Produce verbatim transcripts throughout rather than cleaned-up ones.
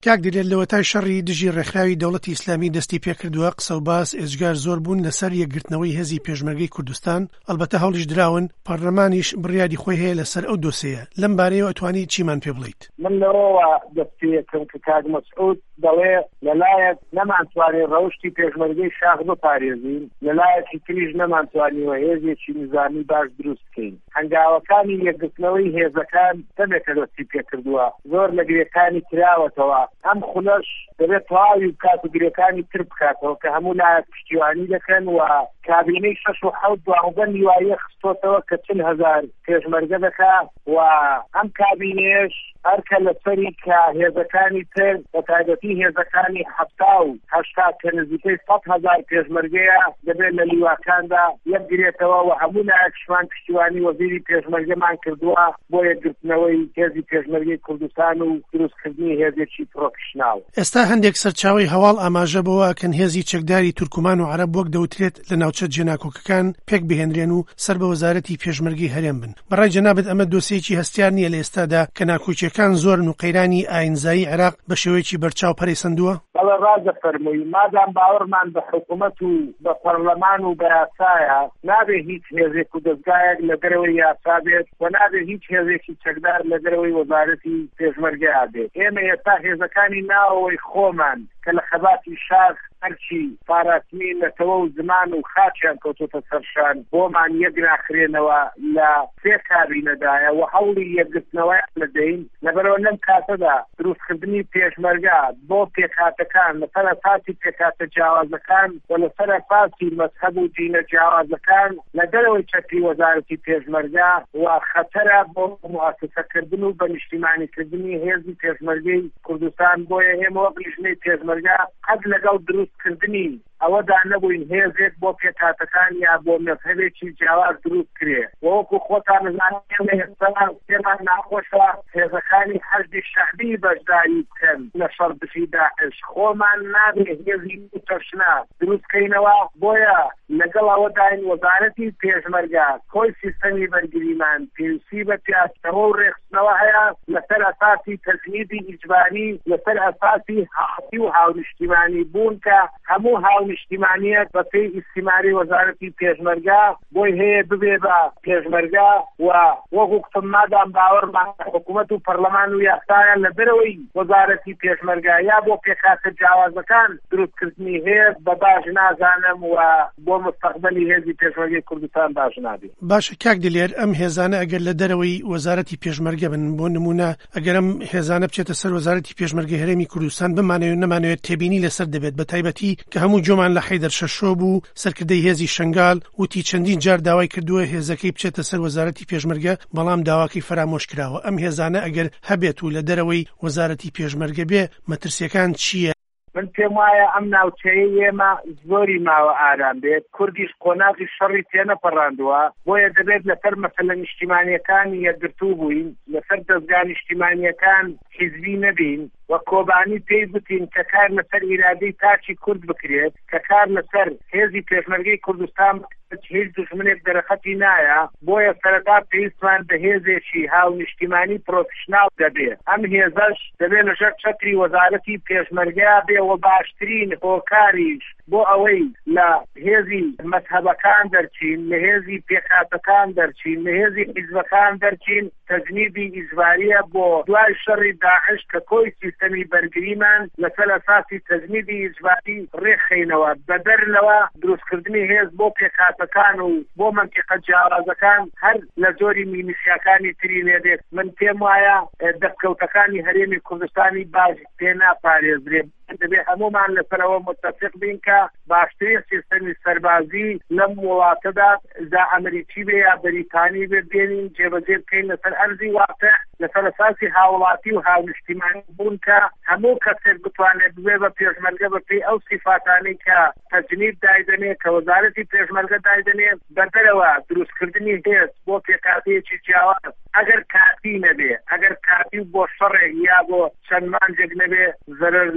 کاک دلێر لەوەتای شەڕی دژی ڕێکخراوی دەوڵەتی ئیسلامی دەستی پێکردووە قسە و باس ئێجگار زۆر بوون لەسەر یەکگرتنەوەی هێزی پێشمەرگەی کوردستان، ئەلبەتە هەوڵیش دراون، پەرلەمانیش بڕیاری خۆی هەیە لەسەر ئەو دۆسەیە. لەم بارەیەوە ئەتوانی چیمان پێ بڵێیت؟ من لەوەوە دەستی یەکەم کە کاک مەسعود دەڵێ لەلایەک نەمانتوانێت ڕەوشی پێشمەرگەی شاخ بپارێزین، لەلایەکی تریش نەمانتوانیوە هێزێکی نظامی باش دروست بکەین. هەنگاوەکانی یەکگرتنەوەی هێزەکان تەمێکە دەستی پێکردووە، زۆر لە گرێکانی کراوەتەوە. ئەم خولەش دەبێت تەواوی بکات و گرێکانی تر بکاتەوە کە هەموو لایەک پشتیوانی دەکەن و کابینەی شەش و حەوت دوازدە میوایە خستۆتەوە کە چل هەزار پێشمەرگە دەکات و ئەم کابینەیەش هەرکە لەسەری کە هێزەکانی تر بەتایبەتی هێزەکانی هەفتا و هەشتا کە نزیکەی سەد هەزار پێشمەرگەیە دەبێت لە لیواکاندا یەکگرێتەوە و هەموو لایەکشمان پشتیوانی وەزیری پێشمەرگەمان کردووە بۆ یەکگرتنەوەی هێزی پێشمەرگەی کوردستان و دروستکردنی هێزێکی پرۆفشنال. ئێستا هەندێک سەرچاوی هەواڵ ئاماژە بەوە کەن هێزی چەکداری تورکمان و عەرەب وەک دەوترێت لە ناوچە جێناکۆکەکان پێک بهێنرێن و سەر بە وەزارەتی پێشمەرگەی هەرێم بن. بەڕای جەنابەت ئەمە دۆسیەکی هەستیار نییە لە ئێستادا کە ناکۆچیەکان زۆرن و قەیرانی ئاینزایی عێراق بە شێوەیەکی بەرچاو پەرەیسەندووە؟ بەڵێ ڕازە فەرمووی، مادام باوەڕمان بە حکوومەت و بە پەرلەمان و بە یاسایە، نابێ هیچ هێزێک و دەستگایەک لە دەرەوەی یاسا بێت و نابێ هیچ هێزێکی چەکدار لە دەرەوەی وەزارەتی پێشمەرگەیە بێت. ئێمە ئێستا هێزەکانی ناوەوەی خۆمان کە لە خەباتی شاخ هەرچی پاراتمی نەتەوە و زمان و خاچیان کەوتۆتە سەرشان بۆمان یەک ناخرێنەوە لە سێ کابینەدایە و هەوڵی یەکگرتنەوەی لەدەین. لەبەرەوە لەم کاتەدا دروستکردنی پێشمەرگە بۆ پێکهاتەکان لەسەر ئەساسی پێکهاتە جیاوازەکان و لەسەر ئەساسی مەذهەب و دینە جیاوازەکان لە دەرەوەی چەتری وەزارەتی پێشمەرگە و خەتەرە بۆ مواسسەکردن و بەنیشتیمانیکردنی هێزی پێشمەرگەی کوردستان. بۆیە ئێمە وەک لیژنەی پێشمەرگە قەت لەگەڵ دروستکردنی ئەوەدا نەبووین هێزێک بۆ پێکهاتەکان یا بۆ مەذهەبێکی جیاواز دروست کرێ. وەکو خۆتان دەزانن ئێستا پێمان ناخۆشە هێزەکانی حەشدی شەعبی بەشداری بکەن لە شەڕدژی داعش. خۆمان نابێ هێزی تەشنا دروستکەینەوە. بۆیە لەگەڵ ئەوەداین وەزارەتی پێشمەرگە کۆی سیستەمی بەرگریمان پێویستی بە پیاسەوە و ڕێخستنەوە هەیە لەسەر ئەساسی تەزمیدی ئیجباری، لەسەر ئەساسی هاوڵاتی و هاونیشتیمانی بوون کە هەموو هاونیشتیمانیەت بە پێی ئیستیماری وەزارەتی پێشمەرگە بۆی هەیە ببێ بە پێشمەرگە و وەکو قسم مادام باوەڕمان حکوومەت و پەرلەمان و یاسایان لە دەرەوەی وەزارەتی پێشمەرگە یا بۆ پێکهاتە جیاوازەکان دروستکردنی هەیە بە باش نازانم و بۆ مستەقبەلی هێزی پێشمەرگەی کوردستان باش نابێت. باشە کاک دلێر، ئەم هێزانە ئەگەر لە دەرەوەی وەزارەتی پێشمەرگە بن، بۆ نمونە ئەگەر ئەم هێزانە بچێتە سەر وەزارەتی پێشمەرگەی هەرێمی کوردستان بمانەوێت نەمانەوێت تێبینی لەسەر دەبێت، بە تایبەتی کە هەموو جۆمان لە حەیدەر شەشۆ بوو سەرکردەی هێزی شنگال وتی چەندین جار داوای کردووە هێزەکەی بچێتە سەر وەزارەتی پێشمەرگە، بەڵام داواکەی فەرامۆش کراوە. ئەم هێزانە ئەگەر هەبێت و لە دەرەوەی وەزارەتی پێشمەرگە بێ مەترسیەکان چییە؟ من پێم وایە ئەم ناوچەیە ئێمە زۆری ماوە ئارام بێت. کوردیش قۆناغی شەڕی تێنەپەڕاندووە، بۆیە دەبێت لەسەر مەسەلە نیشتیمانیەکانی یەکگرتوو بووین، لەسەر دەستگا نیشتیمانیەکان حیزبی نەبین و کۆبانی پێی بتین کە کار لەسەر ئیرادەی تاچی کورد بکرێت، کە کار لەسەر هێزی پێشمەرگەی کوردستان هیچ دژمنێک دەرەخەتی نایە. بۆیە سەرەتا پێویستمان بە هێزێکی هاونیشتیمانی پرۆفشنال دەبێت. ئەم هێزەش دەبێت لەژێر چەتری وەزارەتی پێشمەرگە بێ و باشترین هۆکاریش بۆ ئەوەی لە هێزی مەذهەبەکان دەرچین، لە هێزی پێکهاتەکان دەرچین، لە هێزی حیزبەکان دەرچین. تەجنیبی ئیجباریە بۆ دوای شەڕی داعش کە کۆی سیستەمی بەرگریمان لەسەر ئەساسی تەجنیبی ئیجباری ڕێخینەوە. بەدەرلەوە دروستکردنی هێز بۆ پێکهاتەکان و بۆ مەنتیقە جیاوازەکان هەر لە جۆری میلیشیاکانی تری لێدێت. من پێم وایە دەستکەوتەکانی هەرێمی کوردستانی باش پێ ناپارێزرێت. دەبێت هەمومان لەسەرەوە متفق بین کە باشترین سیستەمی سەربازی لەم وڵاتەدا دا ئەمریکی بێ یا بەریتانی بێ بێنین جێبەجێ بکەین لەسەر ئەرزی واقع لەسەر ئەساسی هاوڵاتی و هاونیشتیمانی بوون کە هەموو کەسێک بتوانێت ببێ بە پێشمەرگە بەپێی ئەو سیفاتانەی کە تەجنیب دایدەنێت کە وەزارەتی پێشمەرگە دایدەنێت. بەدەرەوە دروستکردنی هێز بۆ پێکهاتەیەکی جیاواز ئەگەر کاتی نەبێ، ئەگەر کاتی بۆ شەڕێک یا بۆ چەند مانجێک نەبێ زەرەر لە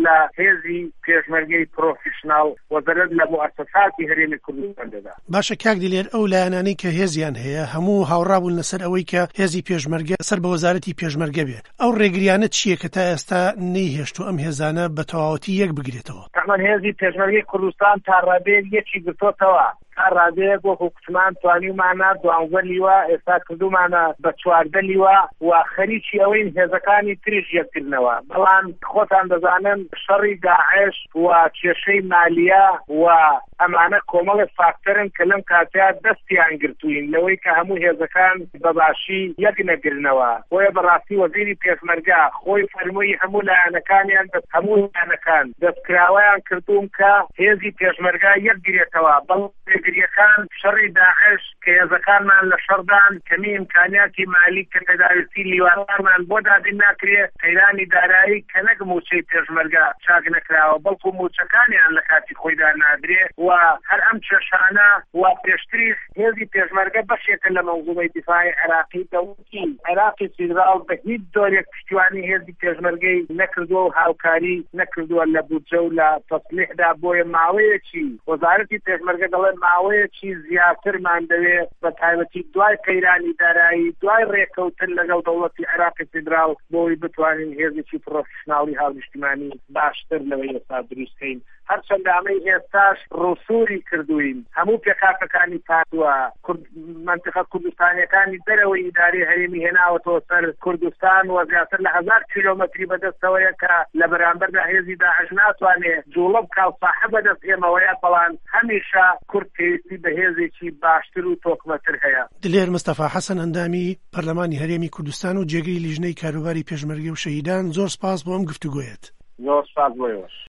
هێزی پێشمەرگەی پرۆفیشناڵ وەزارەت لە موسسەساتی هەرێمی کوردستان دەدا. باشە کاک دلێر، ئەو لایەنانەی کە هێزیان هەیە هەموو هاوڕابوون لەسەر ئەوەی کە هێزی پێشمەرگە سەر بە وەزارەتی پێشمەرگە بێت. ئەو ڕێگریانە چییە کە تا ئێستا نەیهێشت و ئەم هێزانە بە تەواوەتی یەک بگرێتەوە؟ تەمان هێزی پێشمەرگەی کوردستان تا ڕادەیەک یەکی گرتۆتەوە. تا ڕادەیەک وەکو کوتمان توانیمانە دوانزە لیوە ئێستا کردومانە بە چواردە لیوە و خەریکی ئەوەین هێزەکانی تریش یەککردنەوە. بەڵام خۆتان دەزانن شەڕی داعش و کێشەی مالیە و ئەمانە کۆمەڵی فاکتەرن کە لەم کاتەیە دەستیان گرتوین لەوەی کە هەموو هێزەکان بەباشی یەک نەگرنەوە. بۆیە بەڕاستی وەزیری پێشمەرگە خۆی فەرمووی هەموو لایەنەکانیان هەموو لایەنەکان دەستکراوەیان کردوون کە هێزی پێشمەرگە یەکگرێتەوە. بەڵگریەکان شەڕی داعش کە هێزەکانمان لە شەڕدان کەمی ئیمکانیاتی مالی کە پێداویستی لیوانمان بۆ دابین ناکرێت قەیرانی دارایی کە نەک موچەی پێشمەرگە چاک نەکراوە بەڵکو موچەکانیان لە کاتی خۆیدا نادرێت و هەر ئەم کێشانە و پێشتریش هێزی پێشمەرگە بەشێکە لە مەنزومەی دیفاعی عێراقی دەوتی عێراقی فیدراڵ بە هیچ دۆرێک پشتیوانی هێزی پێشمەرگەی نەکردووە و هاوکاری نەکردووە لە بودجە و لە تەسلیحدا. بۆیە ماوەیەکی وەزارەتی پێشمەرگە دەڵێ ماوەیەکی زیاترمان دەوێت بە تایبەتی دوای قەیرانی دارایی دوای ڕێکەوتن لەگەڵ دەوڵەتی عێراقی فیدراڵ بۆی بتوانین هێزێکی پرۆفشناڵی هاونیشتیمانی باشتر لەوەی ئێستا دروستکەین. هەرچەندە ئەمەی ئێستاش ڕوسوری کردوین هەموو پێکاتەکانی پاتووە منتیقە کوردستانیەکانی دەرەوەی ئیدارەی هەرێمی هێناوەتەوە سەر کوردستان و زیاتر لە هەزار کیلۆمەتری بەدەستەوەیە کە لە بەرامبەردا هێزی داعش ناتوانێت جوڵە بکات ساحە بەدەست ئێمەوەیە. بەڵام هەمیشە کورد پێویستی بە هێزێکی باشتر و تۆکمەتر هەیە. دلێر مستەفا حەسەن ئەندامی پەرلەمانی هەرێمی کوردستان و جێگەی لیژنەی کاروباری پێشمەرگە و شەهیدان، زۆر سپاس بۆ ئەم گفتوگۆیەت. زۆر سپاس بۆیەوە.